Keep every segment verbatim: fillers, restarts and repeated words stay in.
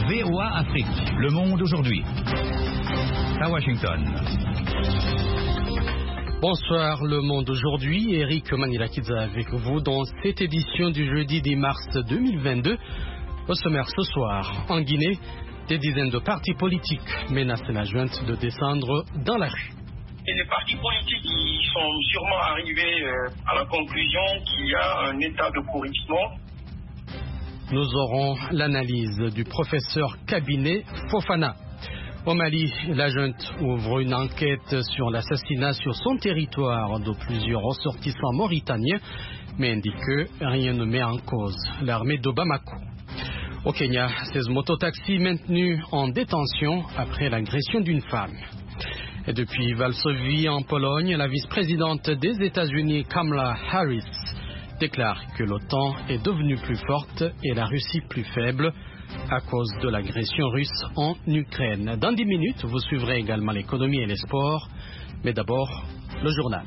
V O A Afrique, Le Monde aujourd'hui. À Washington. Bonsoir, Le Monde aujourd'hui. Eric Manilakidze avec vous dans cette édition du jeudi dix mars deux mille vingt-deux. Au sommaire ce soir, en Guinée, des dizaines de partis politiques menacent la junte de descendre dans la rue. Et les partis politiques ils sont sûrement arrivés à la conclusion qu'il y a un état de pourrissement. Nous aurons l'analyse du professeur Cabinet Fofana. Au Mali, la junte ouvre une enquête sur l'assassinat sur son territoire de plusieurs ressortissants mauritaniens, mais indique que rien ne met en cause l'armée de Bamako. Au Kenya, seize mototaxis maintenus en détention après l'agression d'une femme. Et depuis Varsovie, en Pologne, la vice-présidente des États-Unis, Kamala Harris, déclare que l'OTAN est devenue plus forte et la Russie plus faible à cause de l'agression russe en Ukraine. Dans dix minutes, vous suivrez également l'économie et les sports, mais d'abord, le journal.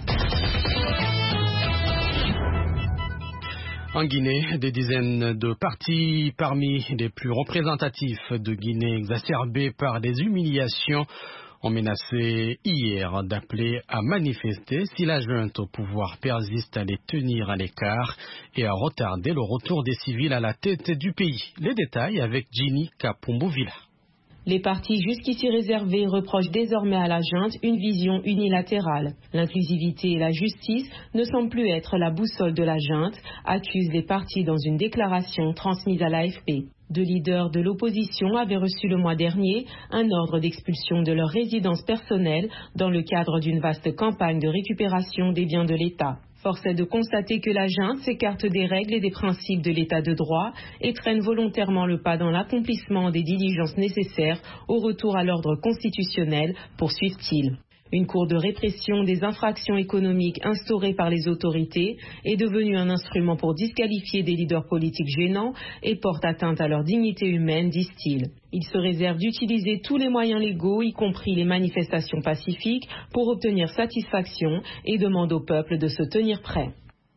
En Guinée, des dizaines de partis parmi les plus représentatifs de Guinée exacerbés par des humiliations ont menacé hier d'appeler à manifester si la junte au pouvoir persiste à les tenir à l'écart et à retarder le retour des civils à la tête du pays. Les détails avec Ginny Kapumbu-Villa. Les partis jusqu'ici réservés reprochent désormais à la junte une vision unilatérale. L'inclusivité et la justice ne semblent plus être la boussole de la junte, accusent les partis dans une déclaration transmise à l'A F P. Deux leaders de l'opposition avaient reçu le mois dernier un ordre d'expulsion de leur résidence personnelle dans le cadre d'une vaste campagne de récupération des biens de l'État. Force est de constater que la junte s'écarte des règles et des principes de l'État de droit et traîne volontairement le pas dans l'accomplissement des diligences nécessaires au retour à l'ordre constitutionnel, poursuivent-ils. Une cour de répression des infractions économiques instaurée par les autorités est devenue un instrument pour disqualifier des leaders politiques gênants et porte atteinte à leur dignité humaine, disent-ils. Ils se réservent d'utiliser tous les moyens légaux, y compris les manifestations pacifiques, pour obtenir satisfaction et demandent au peuple de se tenir prêt.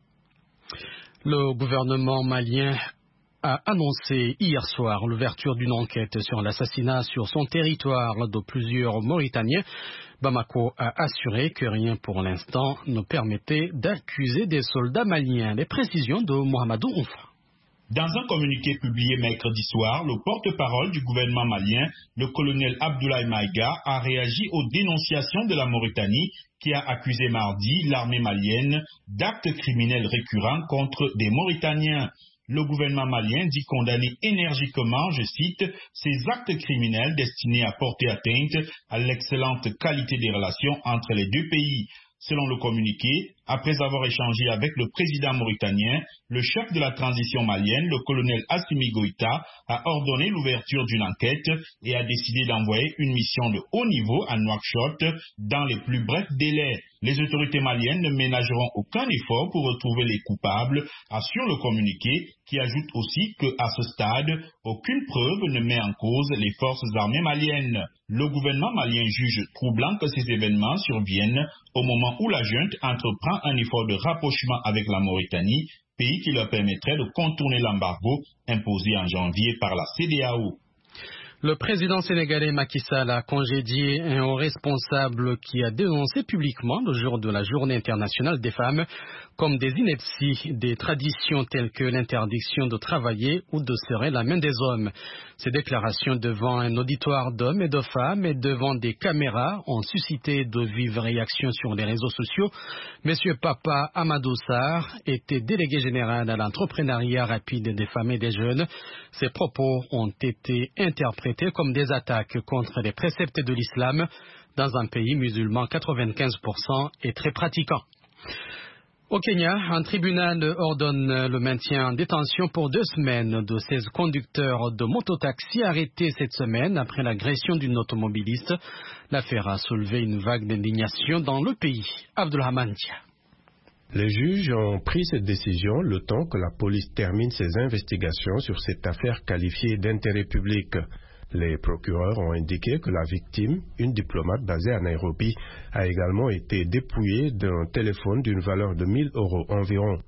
Le gouvernement malien a annoncé hier soir l'ouverture d'une enquête sur l'assassinat sur son territoire de plusieurs Mauritaniens. Bamako a assuré que rien pour l'instant ne permettait d'accuser des soldats maliens. Les précisions de Mohamedou Oumfa. Dans un communiqué publié mercredi soir, le porte-parole du gouvernement malien, le colonel Abdoulaye Maïga, a réagi aux dénonciations de la Mauritanie qui a accusé mardi l'armée malienne d'actes criminels récurrents contre des Mauritaniens. Le gouvernement malien dit condamner énergiquement, je cite, ces actes criminels destinés à porter atteinte à l'excellente qualité des relations entre les deux pays. Selon le communiqué, après avoir échangé avec le président mauritanien, le chef de la transition malienne, le colonel Assimi Goïta, a ordonné l'ouverture d'une enquête et a décidé d'envoyer une mission de haut niveau à Nouakchott dans les plus brefs délais. Les autorités maliennes ne ménageront aucun effort pour retrouver les coupables, assure le communiqué, qui ajoute aussi qu'à ce stade, aucune preuve ne met en cause les forces armées maliennes. Le gouvernement malien juge troublant que ces événements surviennent au moment où la junte entreprend un effort de rapprochement avec la Mauritanie, pays qui leur permettrait de contourner l'embargo imposé en janvier par la C E D E A O. Le président sénégalais Macky Sall a congédié un haut responsable qui a dénoncé publiquement le jour de la Journée internationale des femmes comme des inepties des traditions telles que l'interdiction de travailler ou de serrer la main des hommes. Ces déclarations devant un auditoire d'hommes et de femmes et devant des caméras ont suscité de vives réactions sur les réseaux sociaux. Monsieur Papa Amadou Sarr était délégué général à l'entrepreneuriat rapide des femmes et des jeunes. Ses propos ont été interprétés comme des attaques contre les préceptes de l'islam dans un pays musulman quatre-vingt-quinze pour cent et très pratiquant. Au Kenya, un tribunal ordonne le maintien en détention pour deux semaines de seize conducteurs de mototaxi arrêtés cette semaine après l'agression d'une automobiliste. L'affaire a soulevé une vague d'indignation dans le pays. Abdulrahman Dia. Les juges ont pris cette décision le temps que la police termine ses investigations sur cette affaire qualifiée d'intérêt public. Les procureurs ont indiqué que la victime, une diplomate basée à Nairobi, a également été dépouillée d'un téléphone d'une valeur de mille euros environ.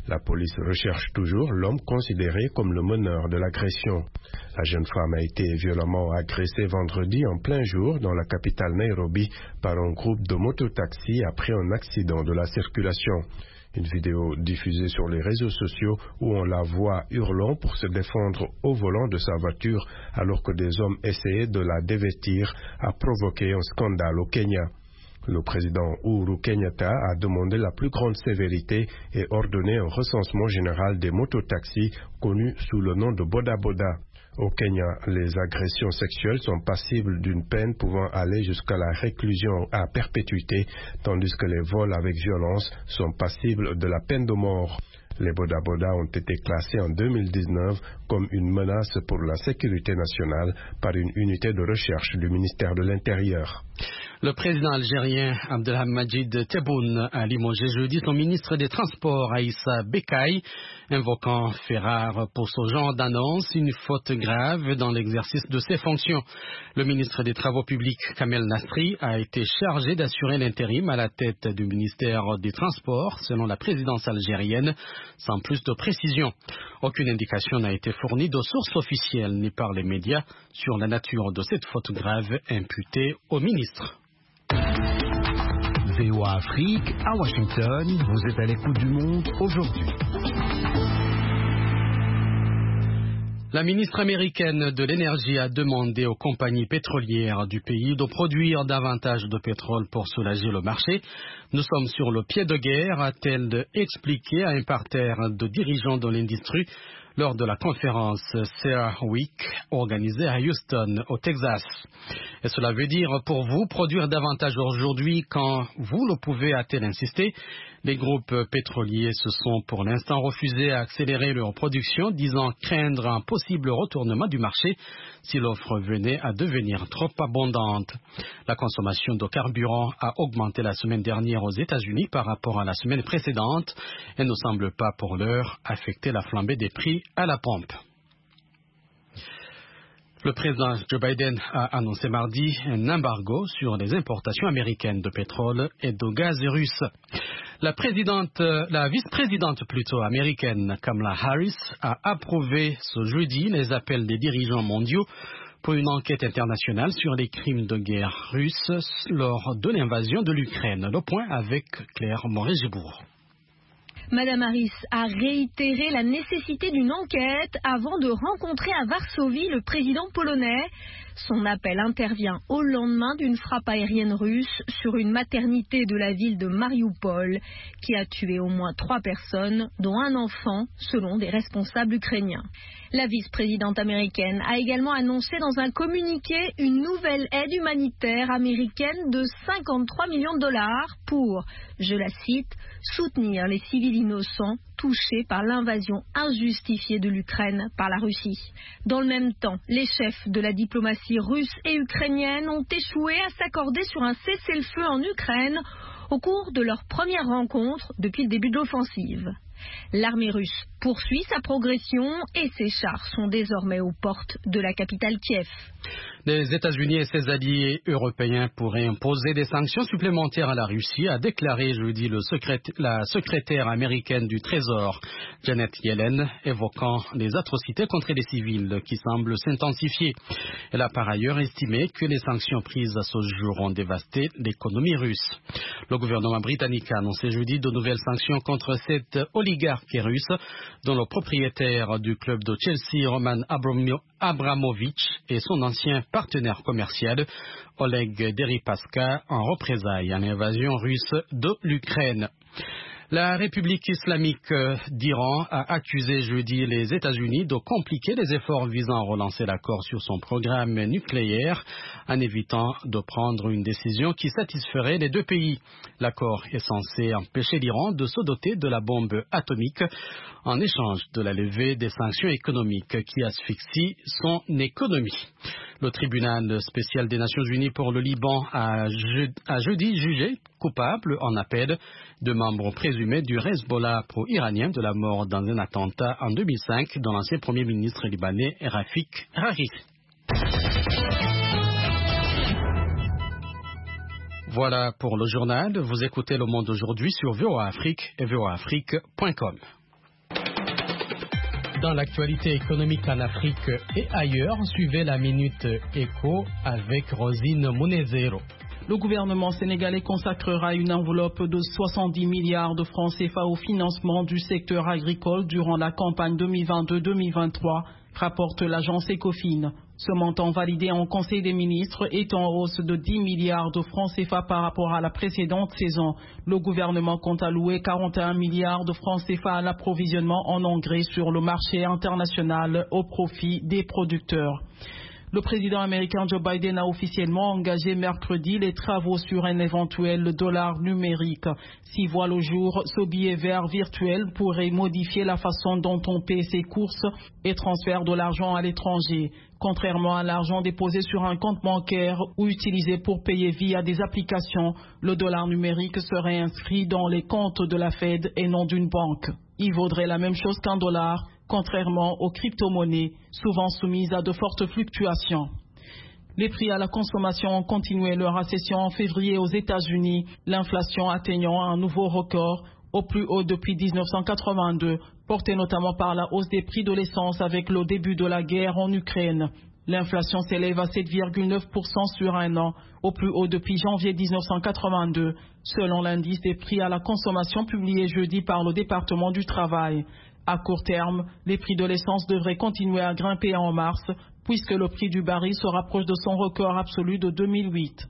La police recherche toujours l'homme considéré comme le meneur de l'agression. La jeune femme a été violemment agressée vendredi en plein jour dans la capitale Nairobi par un groupe de mototaxis après un accident de la circulation. Une vidéo diffusée sur les réseaux sociaux où on la voit hurlant pour se défendre au volant de sa voiture alors que des hommes essayaient de la dévêtir a provoqué un scandale au Kenya. Le président Uhuru Kenyatta a demandé la plus grande sévérité et ordonné un recensement général des mototaxis connus sous le nom de Boda Boda. Au Kenya, les agressions sexuelles sont passibles d'une peine pouvant aller jusqu'à la réclusion à perpétuité, tandis que les vols avec violence sont passibles de la peine de mort. Les Boda Boda ont été classés en deux mille dix-neuf comme une menace pour la sécurité nationale par une unité de recherche du ministère de l'Intérieur. Le président algérien Abdelhamid Tebboune a limogé jeudi son ministre des Transports Aïssa Bekkay, invoquant fait rare pour ce genre d'annonce une faute grave dans l'exercice de ses fonctions. Le ministre des Travaux publics Kamel Nasri a été chargé d'assurer l'intérim à la tête du ministère des Transports selon la présidence algérienne, sans plus de précision. Aucune indication n'a été fournie de sources officielles ni par les médias sur la nature de cette faute grave imputée au ministre. V O A Afrique, à Washington, vous êtes à l'écoute du monde aujourd'hui. La ministre américaine de l'Énergie a demandé aux compagnies pétrolières du pays de produire davantage de pétrole pour soulager le marché. Nous sommes sur le pied de guerre, a-t-elle expliqué à un parterre de dirigeants de l'industrie lors de la conférence CERAWeek organisée à Houston, au Texas. Et cela veut dire pour vous produire davantage aujourd'hui quand vous le pouvez, a-t-elle insisté. Les groupes pétroliers se sont pour l'instant refusés à accélérer leur production, disant craindre un possible retournement du marché si l'offre venait à devenir trop abondante. La consommation de carburant a augmenté la semaine dernière aux États-Unis par rapport à la semaine précédente et ne semble pas pour l'heure affecter la flambée des prix à la pompe. Le président Joe Biden a annoncé mardi un embargo sur les importations américaines de pétrole et de gaz russe. La présidente, la vice-présidente plutôt américaine Kamala Harris a approuvé ce jeudi les appels des dirigeants mondiaux pour une enquête internationale sur les crimes de guerre russes lors de l'invasion de l'Ukraine. Le point avec Claire Moret-Gibourg. Madame Harris a réitéré la nécessité d'une enquête avant de rencontrer à Varsovie le président polonais. Son appel intervient au lendemain d'une frappe aérienne russe sur une maternité de la ville de Mariupol qui a tué au moins trois personnes, dont un enfant, selon des responsables ukrainiens. La vice-présidente américaine a également annoncé dans un communiqué une nouvelle aide humanitaire américaine de cinquante-trois millions de dollars pour, je la cite, soutenir les civils innocents touchés par l'invasion injustifiée de l'Ukraine par la Russie. Dans le même temps, les chefs de la diplomatie russe et ukrainienne ont échoué à s'accorder sur un cessez-le-feu en Ukraine au cours de leur première rencontre depuis le début de l'offensive. L'armée russe poursuit sa progression et ses chars sont désormais aux portes de la capitale Kiev. Les États-Unis et ses alliés européens pourraient imposer des sanctions supplémentaires à la Russie, a déclaré jeudi le secrét- la secrétaire américaine du Trésor, Janet Yellen, évoquant les atrocités contre les civils qui semblent s'intensifier. Elle a par ailleurs estimé que les sanctions prises à ce jour ont dévasté l'économie russe. Le gouvernement britannique a annoncé jeudi de nouvelles sanctions contre cet oligarque russe, dont le propriétaire du club de Chelsea, Roman Abramovich, et son ancien partenaire commercial, Oleg Deripaska, en représailles à l'invasion russe de l'Ukraine. La République islamique d'Iran a accusé jeudi les États-Unis de compliquer les efforts visant à relancer l'accord sur son programme nucléaire en évitant de prendre une décision qui satisferait les deux pays. L'accord est censé empêcher l'Iran de se doter de la bombe atomique en échange de la levée des sanctions économiques qui asphyxient son économie. Le tribunal spécial des Nations Unies pour le Liban a, je, a jeudi jugé coupable en appel de membres présumés du Hezbollah pro-iranien de la mort dans un attentat en deux mille cinq dans l'ancien premier ministre libanais Rafik Hariri. Voilà pour le journal. Vous écoutez Le Monde aujourd'hui sur V O A Afrique et V O A Afrique point com. Dans l'actualité économique en Afrique et ailleurs, suivez la Minute Éco avec Rosine Munezero. Le gouvernement sénégalais consacrera une enveloppe de soixante-dix milliards de francs C F A au financement du secteur agricole durant la campagne deux mille vingt-deux deux mille vingt-trois, rapporte l'agence Ecofin. Ce montant validé en Conseil des ministres est en hausse de dix milliards de francs C F A par rapport à la précédente saison. Le gouvernement compte allouer quarante et un milliards de francs C F A à l'approvisionnement en engrais sur le marché international au profit des producteurs. Le président américain Joe Biden a officiellement engagé mercredi les travaux sur un éventuel dollar numérique. S'il voit le jour, ce billet vert virtuel pourrait modifier la façon dont on paie ses courses et transfère de l'argent à l'étranger. Contrairement à l'argent déposé sur un compte bancaire ou utilisé pour payer via des applications, le dollar numérique serait inscrit dans les comptes de la Fed et non d'une banque. Il vaudrait la même chose qu'un dollar, contrairement aux crypto-monnaies, souvent soumises à de fortes fluctuations. Les prix à la consommation ont continué leur ascension en février aux États-Unis, l'inflation atteignant un nouveau record au plus haut depuis mille neuf cent quatre-vingt-deux, porté notamment par la hausse des prix de l'essence avec le début de la guerre en Ukraine. L'inflation s'élève à sept virgule neuf pour cent sur un an, au plus haut depuis janvier mille neuf cent quatre-vingt-deux, selon l'indice des prix à la consommation publié jeudi par le département du travail. À court terme, les prix de l'essence devraient continuer à grimper en mars, puisque le prix du baril se rapproche de son record absolu de deux mille huit.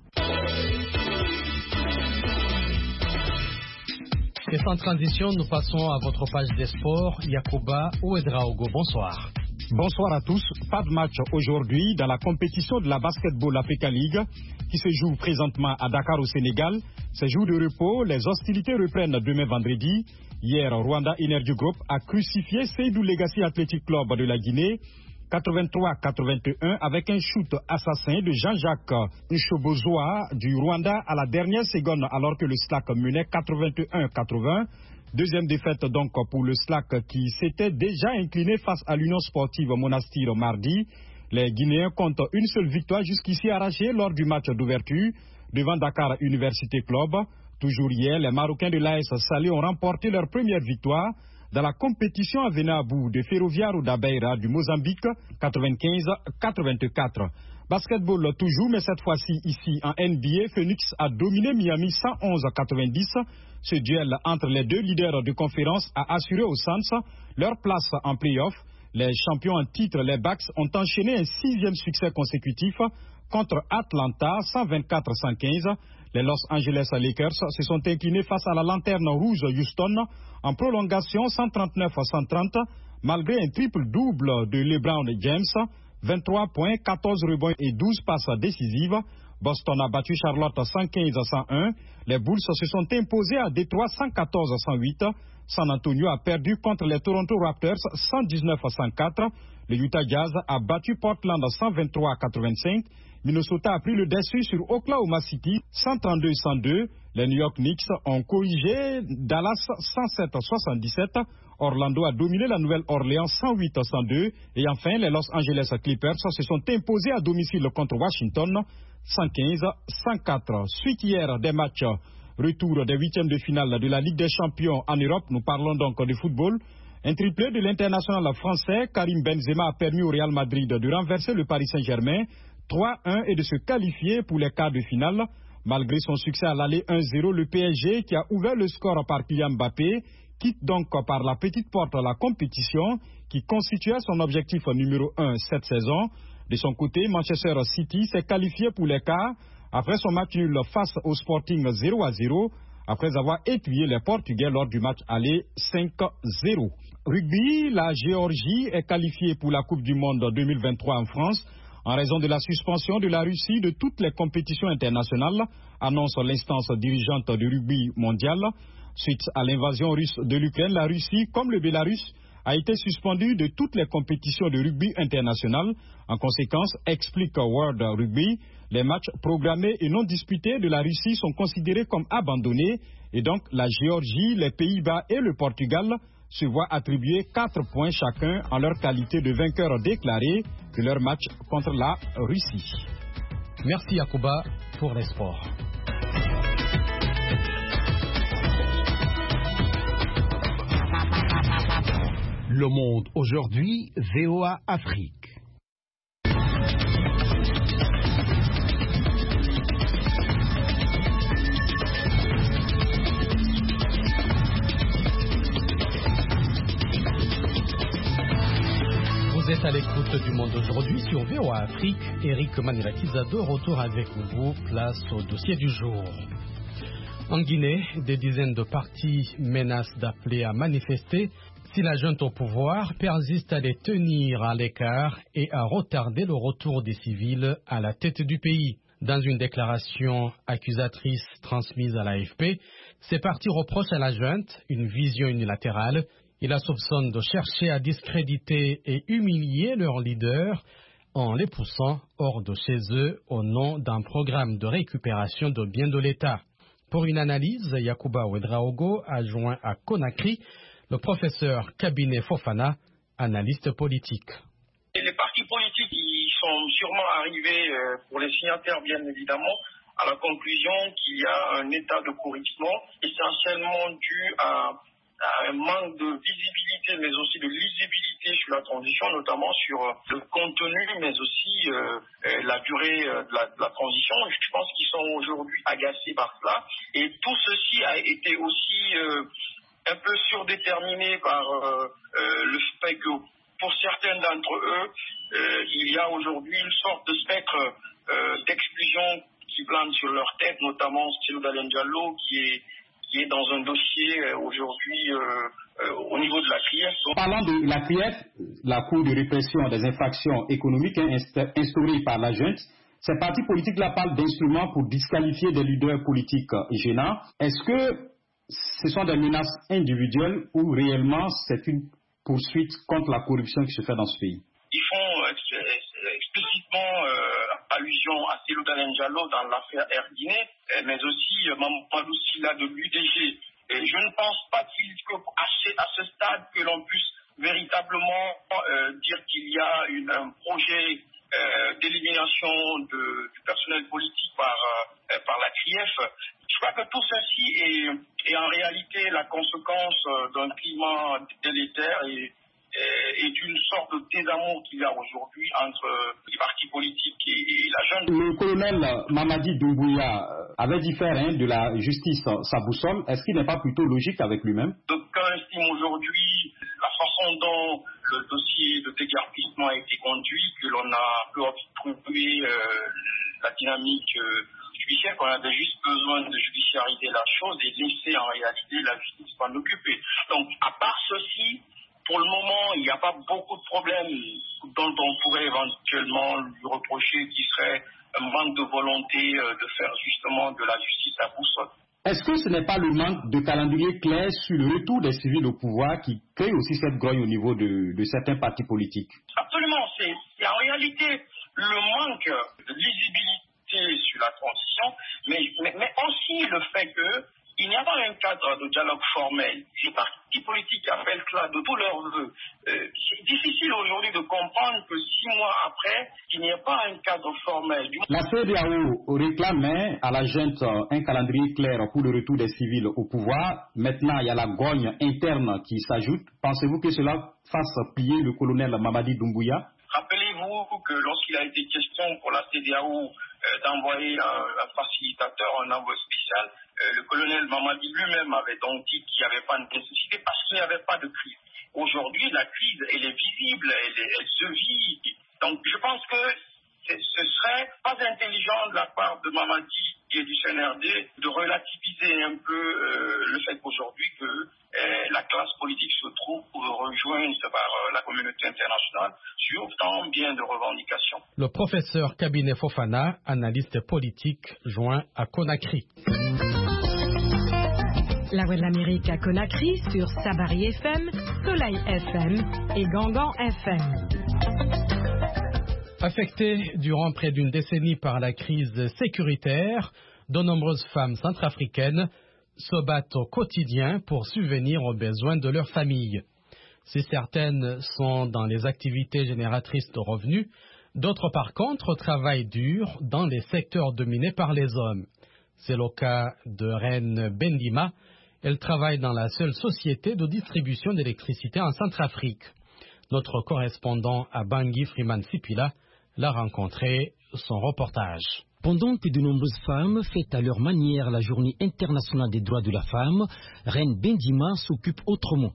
Et sans transition, nous passons à votre page des sports. Yacouba Ouedraogo, bonsoir. Bonsoir à tous. Pas de match aujourd'hui dans la compétition de la Basketball Africa League qui se joue présentement à Dakar au Sénégal. Ces jours de repos, les hostilités reprennent demain vendredi. Hier, Rwanda Energy Group a crucifié Seydou Legacy Athletic Club de la Guinée quatre-vingt-trois à quatre-vingt-un avec un shoot assassin de Jean-Jacques Nchobozoa du Rwanda à la dernière seconde alors que le S L A C menait quatre-vingt-un à quatre-vingts. Deuxième défaite donc pour le S L A C qui s'était déjà incliné face à l'Union Sportive Monastir mardi. Les Guinéens comptent une seule victoire jusqu'ici arrachée lors du match d'ouverture devant Dakar Université Club. Toujours hier, les Marocains de l'A S Salé ont remporté leur première victoire dans la compétition à Venabou de Ferroviário da Beira du Mozambique, quatre-vingt-quinze à quatre-vingt-quatre. Basketball toujours, mais cette fois-ci ici en N B A, Phoenix a dominé Miami cent onze à quatre-vingt-dix. Ce duel entre les deux leaders de conférence a assuré aux Suns leur place en play-off. Les champions en titre, les Bucks, ont enchaîné un sixième succès consécutif contre Atlanta, cent vingt-quatre à cent quinze. Les Los Angeles Lakers se sont inclinés face à la lanterne rouge Houston en prolongation cent trente-neuf à cent trente, malgré un triple-double de LeBron James, vingt-trois points, quatorze rebonds et douze passes décisives. Boston a battu Charlotte cent quinze à cent un. Les Bulls se sont imposés à Détroit cent quatorze à cent huit. San Antonio a perdu contre les Toronto Raptors cent dix-neuf à cent quatre. Le Utah Jazz a battu Portland cent vingt-trois à quatre-vingt-cinq. Minnesota a pris le dessus sur Oklahoma City cent trente-deux à cent deux. Les New York Knicks ont corrigé Dallas cent sept à soixante-dix-sept. Orlando a dominé la Nouvelle-Orléans cent huit à cent deux. Et enfin, les Los Angeles Clippers se sont imposés à domicile contre Washington cent quinze à cent quatre. Suite hier des matchs, retour des huitièmes de finale de la Ligue des Champions en Europe. Nous parlons donc de football. Un triplé de l'international français, Karim Benzema, a permis au Real Madrid de renverser le Paris Saint-Germain trois un et de se qualifier pour les quarts de finale. Malgré son succès à l'aller un zéro, le P S G, qui a ouvert le score par Kylian Mbappé, quitte donc par la petite porte la compétition qui constituait son objectif numéro un cette saison. De son côté, Manchester City s'est qualifié pour les quarts après son match nul face au Sporting zéro à zéro, après avoir étuyé les Portugais lors du match aller cinq zéro. Rugby, la Géorgie est qualifiée pour la Coupe du Monde deux mille vingt-trois en France en raison de la suspension de la Russie de toutes les compétitions internationales, annonce l'instance dirigeante du rugby mondial. Suite à l'invasion russe de l'Ukraine, la Russie, comme le Bélarus, a été suspendue de toutes les compétitions de rugby internationales. En conséquence, explique World Rugby, les matchs programmés et non disputés de la Russie sont considérés comme abandonnés et donc la Géorgie, les Pays-Bas et le Portugal se voient attribuer quatre points chacun en leur qualité de vainqueurs déclarés de leur match contre la Russie. Merci Yacouba pour les sports. Le Monde aujourd'hui, V O A Afrique. Vous êtes à l'écoute du Monde aujourd'hui sur V O A Afrique. Eric Manilakizado, retour avec vous, place au dossier du jour. En Guinée, des dizaines de partis menacent d'appeler à manifester si la junte au pouvoir persiste à les tenir à l'écart et à retarder le retour des civils à la tête du pays. Dans une déclaration accusatrice transmise à l'A F P, ces partis reprochent à la junte une vision unilatérale. Ils la soupçonnent de chercher à discréditer et humilier leurs leaders en les poussant hors de chez eux au nom d'un programme de récupération de biens de l'État. Pour une analyse, Yacouba Ouedraogo a joint à Conakry le professeur Kabinet Fofana, analyste politique. Et les partis politiques ils sont sûrement arrivés, euh, pour les signataires bien évidemment, à la conclusion qu'il y a un état de pourrissement essentiellement dû à, à un manque de visibilité mais aussi de lisibilité sur la transition, notamment sur le contenu mais aussi euh, la durée de la, de la transition. Je pense qu'ils sont aujourd'hui agacés par cela et tout ceci a été aussi euh, un peu surdéterminé par euh, euh, le fait que pour certains d'entre eux, euh, il y a aujourd'hui une sorte de spectre euh, d'exclusion qui plane sur leur tête, notamment Cellou Dalein Diallo qui est qui est dans un dossier euh, aujourd'hui euh, euh, au niveau de la C R I F. Parlant de la C R I F, la Cour de répression des infractions économiques hein, instaurée par la junte, ces partis politiques-là parlent d'instruments pour disqualifier des leaders politiques gênants. Est-ce que ce sont des menaces individuelles ou réellement c'est une poursuite contre la corruption qui se fait dans ce pays? Ils font euh, explicitement euh, allusion à Cellou Dalein Diallo dans l'affaire Air Guinée, mais aussi euh, Mamadou Sylla de l'U D G. Et je ne pense pas qu'il qu'à ce, à ce stade que l'on puisse véritablement euh, dire qu'il y a une, un projet euh, d'élimination de, du personnel politique par, euh, par la C R I F. Je crois que tout ceci est, est en réalité la conséquence d'un climat délétère et, et, et d'une sorte de désamour qu'il y a aujourd'hui entre les partis politiques et, et la junte. Le colonel Mamadi Doumbouya avait dit faire hein, de la justice sa boussole. Est-ce qu'il n'est pas plutôt logique avec lui-même? D'aucuns estiment aujourd'hui la façon dont le dossier de déguerpissement a été conduit, que l'on a pu obstruer euh, la dynamique euh, judiciaire, qu'on avait juste besoin de judiciariser la chose et laisser en réalité la justice s'en occuper. Donc, à part ceci, pour le moment, il n'y a pas beaucoup de problèmes dont on pourrait éventuellement lui reprocher qui serait un manque de volonté de faire justement de la justice à boussole. Est-ce que ce n'est pas le manque de calendrier clair sur le retour des civils au pouvoir qui crée aussi cette grogne au niveau de, de certains partis politiques? Absolument. C'est, c'est en réalité le manque de lisibilité sur la transition, mais, mais, mais aussi le fait que il n'y a pas un cadre de dialogue formel. Les partis politiques appellent cela de tous leurs vœux. Euh, c'est difficile aujourd'hui de comprendre que six mois après, il n'y a pas un cadre formel. La C E D E A O réclamait à la junte un calendrier clair pour le retour des civils au pouvoir. Maintenant, il y a la grogne interne qui s'ajoute. Pensez-vous que cela fasse plier le colonel Mamadi Doumbouya? Rappelez-vous que lorsqu'il a été question pour la C E D E A O euh, d'envoyer un, un facilitateur, un envoyé spécial, euh, le colonel Mamadi lui-même avait donc dit qu'il n'y avait pas de nécessité parce qu'il n'y avait pas de crise. Aujourd'hui, la crise, elle est visible, elle, est, elle se vit. Donc, je pense que ce serait pas intelligent de la part de Mamadi et du C N R D de relativiser un peu euh, le fait qu'aujourd'hui que euh, la classe politique se trouve rejointe par euh, la communauté internationale sur tant bien de revendications. Le professeur Kabinet Fofana, analyste politique, joint à Conakry. La Voix de l'Amérique à Conakry sur Sabari F M, Soleil F M et Gangan F M. Affectées durant près d'une décennie par la crise sécuritaire, de nombreuses femmes centrafricaines se battent au quotidien pour subvenir aux besoins de leur famille. Si certaines sont dans les activités génératrices de revenus, d'autres par contre travaillent dur dans les secteurs dominés par les hommes. C'est le cas de Reine Bendima. Elle travaille dans la seule société de distribution d'électricité en Centrafrique. Notre correspondant à Bangui, Freeman Sipila, l'a rencontré, son reportage. Pendant que de nombreuses femmes fêtent à leur manière la journée internationale des droits de la femme, Reine Bendima s'occupe autrement.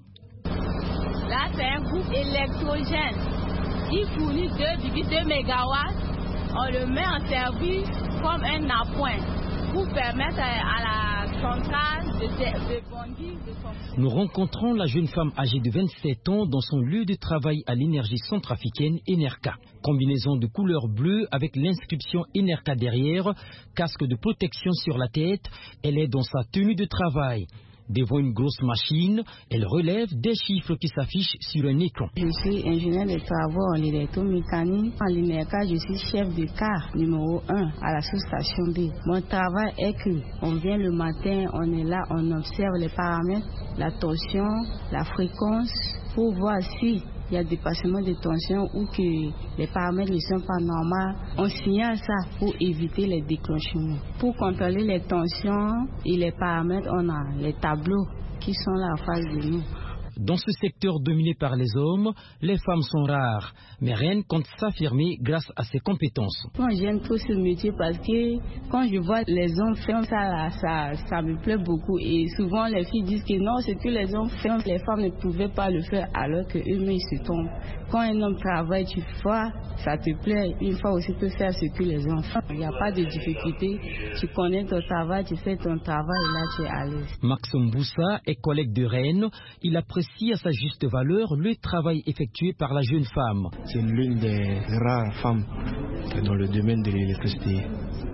Là, c'est un groupe électrogène. Il fournit deux virgule deux mégawatts. On le met en service comme un appoint pour permettre à la centrale de, de, de Bangui de fonctionner. Nous rencontrons la jeune femme âgée de vingt-sept ans dans son lieu de travail à l'énergie centrafricaine Enerka. Combinaison de couleur bleue avec l'inscription Enerka derrière, casque de protection sur la tête, elle est dans sa tenue de travail. Devant une grosse machine, elle relève des chiffres qui s'affichent sur un écran. Je suis ingénieur de travaux en électromécanique. En l'Inerca, je suis chef de car numéro un à la sous-station B. Mon travail est que on vient le matin, on est là, on observe les paramètres, la tension, la fréquence, pour voir si il y a dépassement de tension ou que les paramètres ne sont pas normaux. On signale ça pour éviter les déclenchements. Pour contrôler les tensions et les paramètres, on a les tableaux qui sont là en face de nous. Dans ce secteur dominé par les hommes, les femmes sont rares, mais Reine compte s'affirmer grâce à ses compétences. Moi, j'aime trop ce métier parce que quand je vois les hommes faire ça, là, ça, ça me plaît beaucoup. Et souvent, les filles disent que non, c'est que les hommes font, les femmes ne pouvaient pas le faire alors qu'eux-mêmes se tombent. Quand un homme travaille, tu vois, ça te plaît. Une fois aussi, tu peux faire ce que les hommes font. Il n'y a pas de difficulté. Tu connais ton travail, tu fais ton travail et là, tu es à l'aise. Maxime Boussa est collègue de Reine. Il apprécie à sa juste valeur le travail effectué par la jeune femme. C'est l'une des rares femmes dans le domaine de l'électricité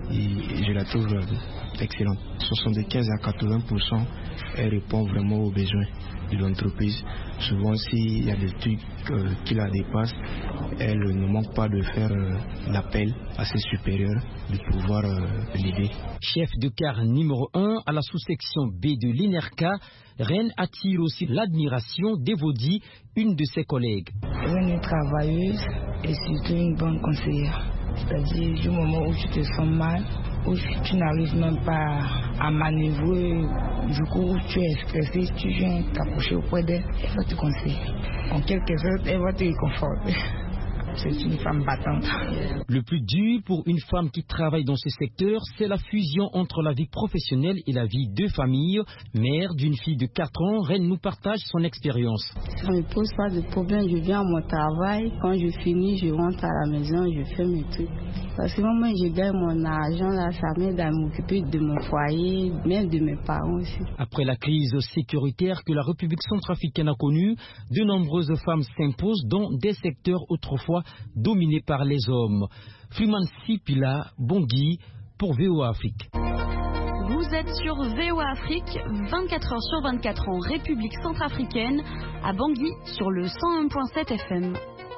et je la trouve excellente. soixante-quinze à quatre-vingts pour cent, elle répond vraiment aux besoins de l'entreprise. Souvent, s'il y a des trucs euh, qui la dépassent, elle ne manque pas de faire euh, l'appel à ses supérieurs de pouvoir euh, l'aider. Chef de car numéro un à la sous-section B de l'Inerca, Reine attire aussi l'admiration d'Evodie, une de ses collègues. Une travailleuse et surtout une bonne conseillère. C'est-à-dire du moment où tu te sens mal, où tu n'arrives même pas à manœuvrer, du coup tu es stressé, tu viens t'approcher auprès d'elle, elle va te conseiller. En quelque sorte, elle va te réconforter. C'est une femme battante. Le plus dur pour une femme qui travaille dans ce secteur, c'est la fusion entre la vie professionnelle et la vie de famille. Mère d'une fille de quatre ans, Reine nous partage son expérience. Ça ne me pose pas de problème. Je viens à mon travail. Quand je finis, je rentre à la maison, je fais mes trucs. Parce que moi, je gagne mon argent, là, ça m'aide à m'occuper de mon foyer, même de mes parents aussi. Après la crise sécuritaire que la République centrafricaine a connue, de nombreuses femmes s'imposent dans des secteurs autrefois dominés par les hommes. Freeman Sipila, Bangui, pour V O A Afrique. Vous êtes sur V O A Afrique, vingt-quatre heures sur vingt-quatre en République centrafricaine, à Bangui, sur le cent un virgule sept F M.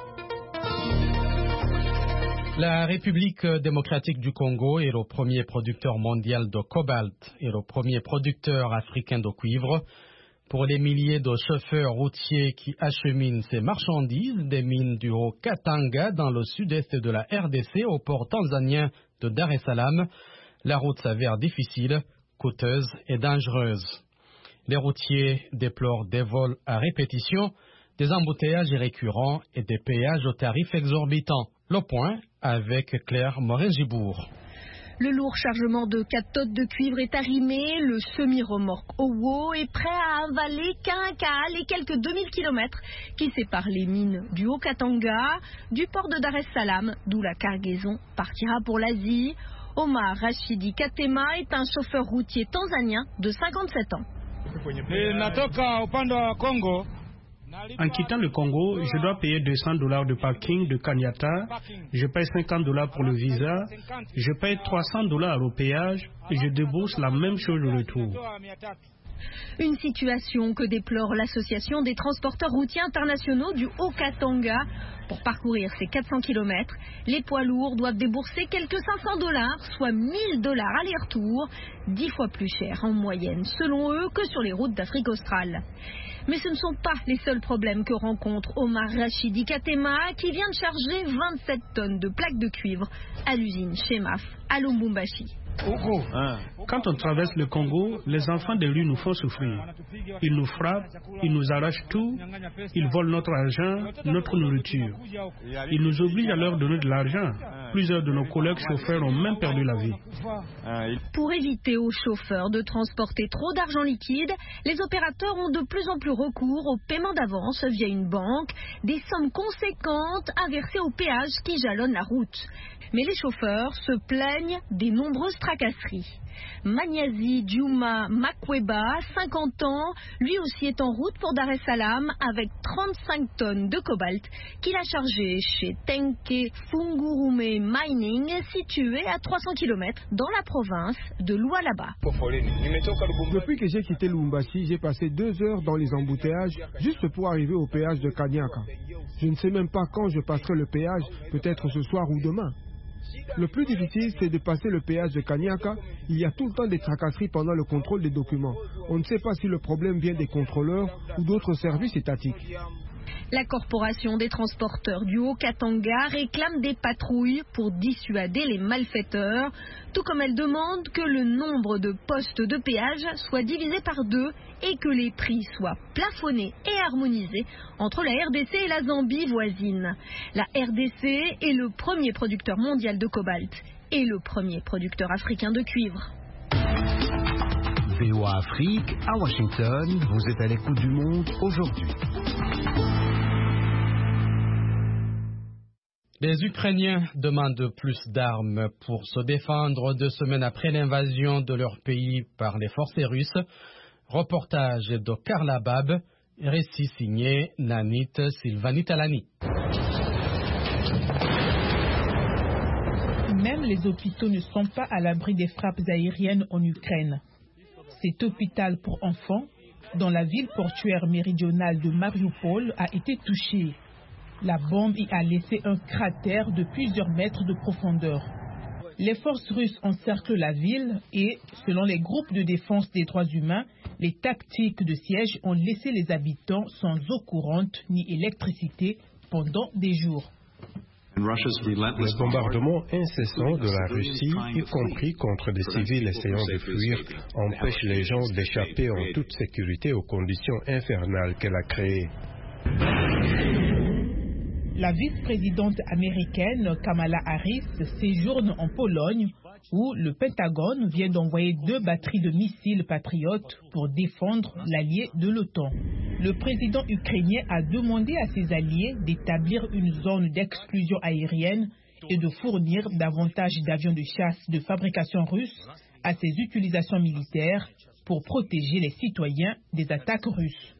La République démocratique du Congo est le premier producteur mondial de cobalt et le premier producteur africain de cuivre. Pour les milliers de chauffeurs routiers qui acheminent ces marchandises des mines du Haut-Katanga dans le sud-est de la R D C au port tanzanien de Dar es Salaam, la route s'avère difficile, coûteuse et dangereuse. Les routiers déplorent des vols à répétition, des embouteillages récurrents et des péages aux tarifs exorbitants. Le point avec Claire Morin-Gibourg. Le lourd chargement de quatre tonnes de cuivre est arrimé, le semi-remorque Owo est prêt à avaler Kainka, les quelques deux mille kilomètres qui séparent les mines du Haut-Katanga du port de Dar es Salaam, d'où la cargaison partira pour l'Asie. Omar Rachidi Katema est un chauffeur routier tanzanien de cinquante-sept ans. En quittant le Congo, je dois payer deux cents dollars de parking de Kanyata, je paye cinquante dollars pour le visa, je paye trois cents dollars au péage et je débourse la même chose au retour. Une situation que déplore l'Association des transporteurs routiers internationaux du Haut-Katanga. Pour parcourir ces quatre cents kilomètres, les poids lourds doivent débourser quelques cinq cents dollars, soit mille dollars aller-retour, dix fois plus cher en moyenne, selon eux, que sur les routes d'Afrique australe. Mais ce ne sont pas les seuls problèmes que rencontre Omar Rachidi Katema, qui vient de charger vingt-sept tonnes de plaques de cuivre à l'usine Chemaf à Lubumbashi. Quand on traverse le Congo, les enfants des rues nous font souffrir. Ils nous frappent, ils nous arrachent tout, ils volent notre argent, notre nourriture. Ils nous obligent à leur donner de l'argent. Plusieurs de nos collègues chauffeurs ont même perdu la vie. Pour éviter aux chauffeurs de transporter trop d'argent liquide, les opérateurs ont de plus en plus recours au paiement d'avance via une banque, des sommes conséquentes à verser aux péages qui jalonnent la route. Mais les chauffeurs se plaignent des nombreuses tracasseries. Magnazi Djouma Makweba, cinquante ans, lui aussi est en route pour Dar es Salaam avec trente-cinq tonnes de cobalt qu'il a chargé chez Tenke Fungurume Mining, situé à trois cents kilomètres dans la province de Lualaba. Depuis que j'ai quitté Lubumbashi, j'ai passé deux heures dans les embouteillages juste pour arriver au péage de Kanyaka. Je ne sais même pas quand je passerai le péage, peut-être ce soir ou demain. Le plus difficile, c'est de passer le péage de Kanyaka. Il y a tout le temps des tracasseries pendant le contrôle des documents. On ne sait pas si le problème vient des contrôleurs ou d'autres services étatiques. La corporation des transporteurs du Haut-Katanga réclame des patrouilles pour dissuader les malfaiteurs, tout comme elle demande que le nombre de postes de péage soit divisé par deux et que les prix soient plafonnés et harmonisés entre la R D C et la Zambie voisine. La R D C est le premier producteur mondial de cobalt et le premier producteur africain de cuivre. V O A Afrique, à Washington, vous êtes à l'écoute du monde aujourd'hui. Les Ukrainiens demandent plus d'armes pour se défendre deux semaines après l'invasion de leur pays par les forces russes. Reportage de Carla Bab, récit signé Nanit Silvanitalani. Même les hôpitaux ne sont pas à l'abri des frappes aériennes en Ukraine. Cet hôpital pour enfants, dans la ville portuaire méridionale de Mariupol, a été touché. La bombe y a laissé un cratère de plusieurs mètres de profondeur. Les forces russes encerclent la ville et, selon les groupes de défense des droits humains, les tactiques de siège ont laissé les habitants sans eau courante ni électricité pendant des jours. Les bombardements incessants de la Russie, y compris contre des civils essayant de fuir, empêchent les gens d'échapper en toute sécurité aux conditions infernales qu'elle a créées. La vice-présidente américaine Kamala Harris séjourne en Pologne où le Pentagone vient d'envoyer deux batteries de missiles patriotes pour défendre l'allié de l'OTAN. Le président ukrainien a demandé à ses alliés d'établir une zone d'exclusion aérienne et de fournir davantage d'avions de chasse de fabrication russe à ses utilisations militaires pour protéger les citoyens des attaques russes.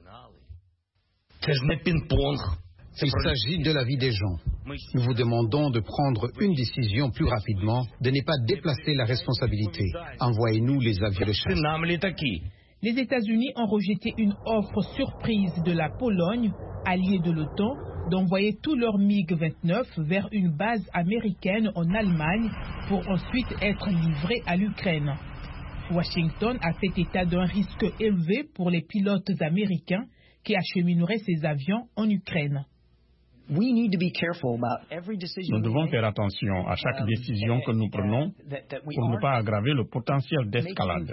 Il s'agit de la vie des gens. Nous vous demandons de prendre une décision plus rapidement, de ne pas déplacer la responsabilité. Envoyez-nous les avions de chasse. Les États-Unis ont rejeté une offre surprise de la Pologne, alliée de l'OTAN, d'envoyer tous leurs MiG vingt-neuf vers une base américaine en Allemagne pour ensuite être livrés à l'Ukraine. Washington a fait état d'un risque élevé pour les pilotes américains qui achemineraient ces avions en Ukraine. Nous devons faire attention à chaque décision que nous prenons pour ne pas aggraver le potentiel d'escalade.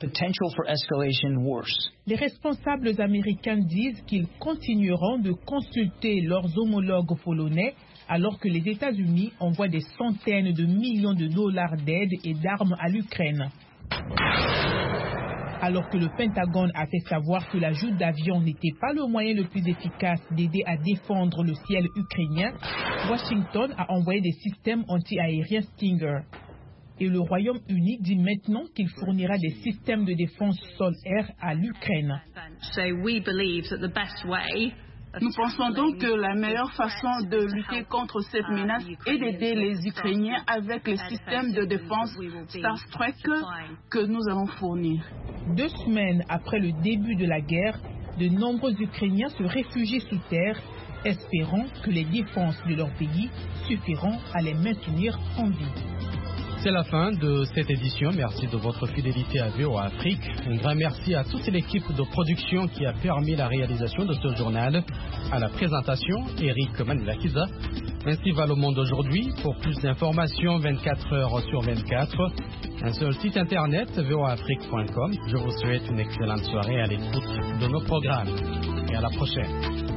Les responsables américains disent qu'ils continueront de consulter leurs homologues polonais alors que les États-Unis envoient des centaines de millions de dollars d'aide et d'armes à l'Ukraine. Alors que le Pentagone a fait savoir que l'ajout d'avions n'était pas le moyen le plus efficace d'aider à défendre le ciel ukrainien, Washington a envoyé des systèmes anti-aériens Stinger. Et le Royaume-Uni dit maintenant qu'il fournira des systèmes de défense sol-air à l'Ukraine. Nous pensons donc que la meilleure façon de lutter contre cette menace est d'aider les Ukrainiens avec les systèmes de défense Starstreak que nous allons fournir. Deux semaines après le début de la guerre, de nombreux Ukrainiens se réfugient sous terre, espérant que les défenses de leur pays suffiront à les maintenir en vie. C'est la fin de cette édition. Merci de votre fidélité à V O A Afrique. Un grand merci à toute l'équipe de production qui a permis la réalisation de ce journal. À la présentation, Eric Manulakiza. Ainsi va le monde aujourd'hui. Pour plus d'informations, vingt-quatre heures sur vingt-quatre, un seul site internet, v o a afrique point com. Je vous souhaite une excellente soirée à l'écoute de nos programmes et à la prochaine.